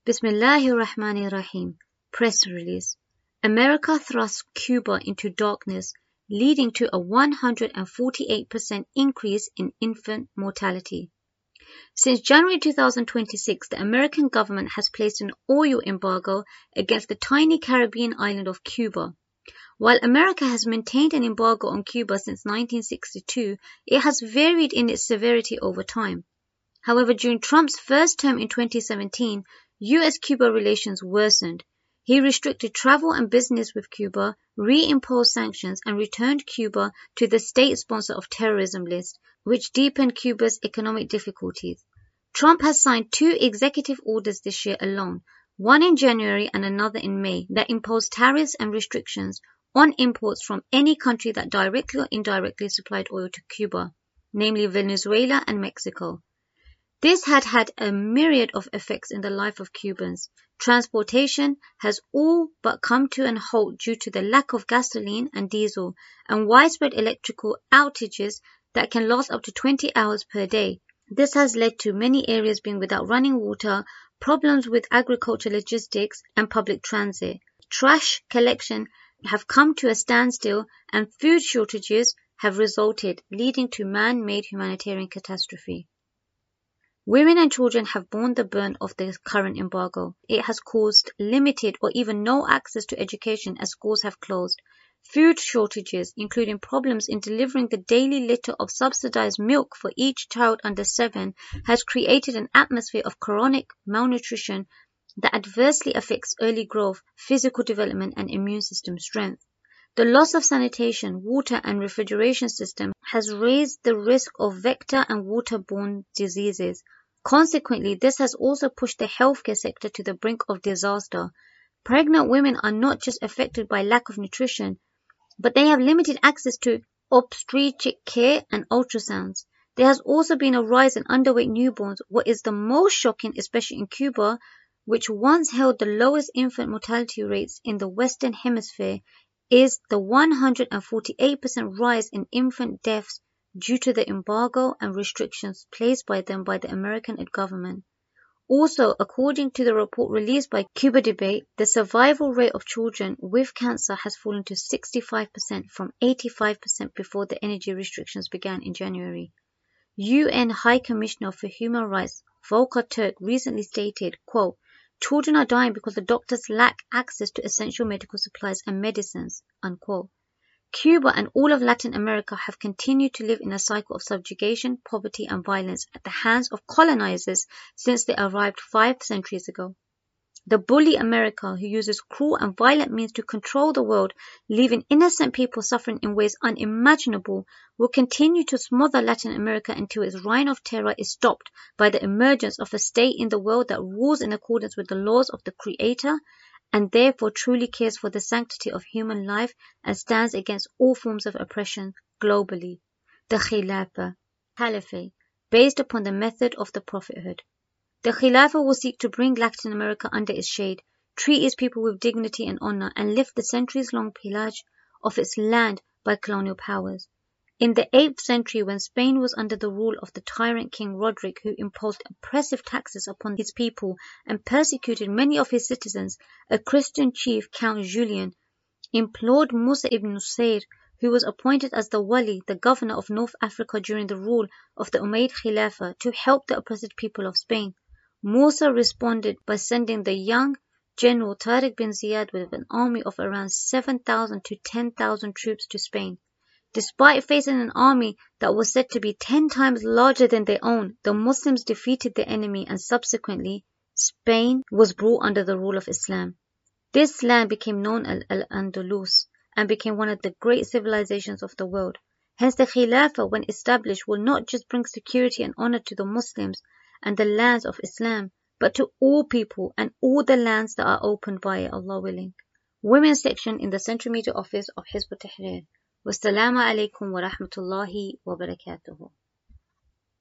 Bismillahir Rahmanir Rahim. Press release. America thrusts Cuba into darkness, leading to a 148% increase in infant mortality. Since January 2026, the American government has placed an oil embargo against the tiny Caribbean island of Cuba. While America has maintained an embargo on Cuba since 1962, it has varied in its severity over time. However, during Trump's first term in 2017, US-Cuba relations worsened. He restricted travel and business with Cuba, reimposed sanctions, and returned Cuba to the state sponsor of terrorism list, which deepened Cuba's economic difficulties. Trump has signed 2 executive orders this year alone, one in January and another in May, that impose tariffs and restrictions on imports from any country that directly or indirectly supplied oil to Cuba, namely Venezuela and Mexico. This had had a myriad of effects in the life of Cubans. Transportation has all but come to a halt due to the lack of gasoline and diesel, and widespread electrical outages that can last up to 20 hours per day. This has led to many areas being without running water, problems with agriculture logistics and public transit. Trash collection have come to a standstill, and food shortages have resulted, leading to man-made humanitarian catastrophe. Women and children have borne the burn of the current embargo. It has caused limited or even no access to education as schools have closed. Food shortages, including problems in delivering the daily litre of subsidized milk for each child under 7, has created an atmosphere of chronic malnutrition that adversely affects early growth, physical development, and immune system strength. The loss of sanitation, water, and refrigeration system has raised the risk of vector and waterborne diseases. Consequently, this has also pushed the healthcare sector to the brink of disaster. Pregnant women are not just affected by lack of nutrition, but they have limited access to obstetric care and ultrasounds. There has also been a rise in underweight newborns. What is the most shocking, especially in Cuba, which once held the lowest infant mortality rates in the Western Hemisphere, is the 148% rise in infant deaths due to the embargo and restrictions placed by them by the American government. Also, according to the report released by Cuba Debate, the survival rate of children with cancer has fallen to 65% from 85% before the energy restrictions began in January. UN High Commissioner for Human Rights Volker Turk recently stated, quote, "Children are dying because the doctors lack access to essential medical supplies and medicines," unquote. Cuba and all of Latin America have continued to live in a cycle of subjugation, poverty, and violence at the hands of colonizers since they arrived 5 centuries ago. The bully America, who uses cruel and violent means to control the world, leaving innocent people suffering in ways unimaginable, will continue to smother Latin America until its reign of terror is stopped by the emergence of a state in the world that rules in accordance with the laws of the Creator and therefore truly cares for the sanctity of human life and stands against all forms of oppression globally. The Khilafah, Caliphate, based upon the method of the prophethood. The Khilafah will seek to bring Latin America under its shade, treat its people with dignity and honor, and lift the centuries-long pillage of its land by colonial powers. In the 8th century, when Spain was under the rule of the tyrant King Roderick, who imposed oppressive taxes upon his people and persecuted many of his citizens, a Christian chief, Count Julian, implored Musa ibn Nusayr, who was appointed as the Wali, the governor of North Africa during the rule of the Umayyad Khilafah, to help the oppressed people of Spain. Musa responded by sending the young General Tariq bin Ziyad with an army of around 7,000 to 10,000 troops to Spain. Despite facing an army that was said to be 10 times larger than their own, the Muslims defeated the enemy, and subsequently, Spain was brought under the rule of Islam. This land became known as Al-Andalus and became one of the great civilizations of the world. Hence, the Khilafah, when established, will not just bring security and honor to the Muslims and the lands of Islam, but to all people and all the lands that are opened by it, Allah willing. Women's section in the Central Media Office of Hizb ut-Tahrir. Wassalamu alaikum wa rahmatullahi wa barakatuhu.